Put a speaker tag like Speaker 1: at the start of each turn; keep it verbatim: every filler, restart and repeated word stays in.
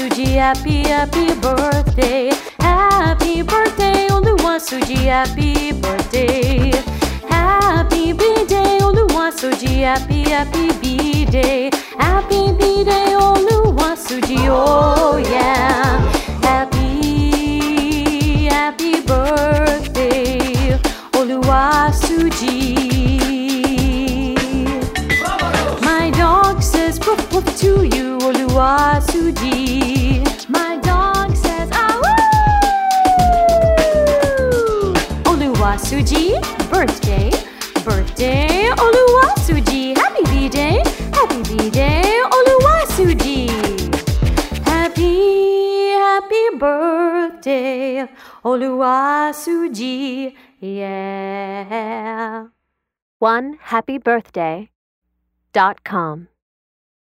Speaker 1: Oluwasuji, happy, happy birthday. Happy birthday, Oluwasuji, happy birthday. Happy B-Day, Oluwasuji, happy, happy B-Day. Happy B-Day, Oluwasuji, oh yeah. Happy, happy birthday, Oluwasuji. My dog says woof woof to you, Oluwasuji. My dog says ah woo. Oluwasuji, birthday, birthday, Oluwasuji. Happy B-Day, happy B-Day, Oluwasuji. Happy, happy birthday, Oluwasuji, yeah.
Speaker 2: One happy birthday dot com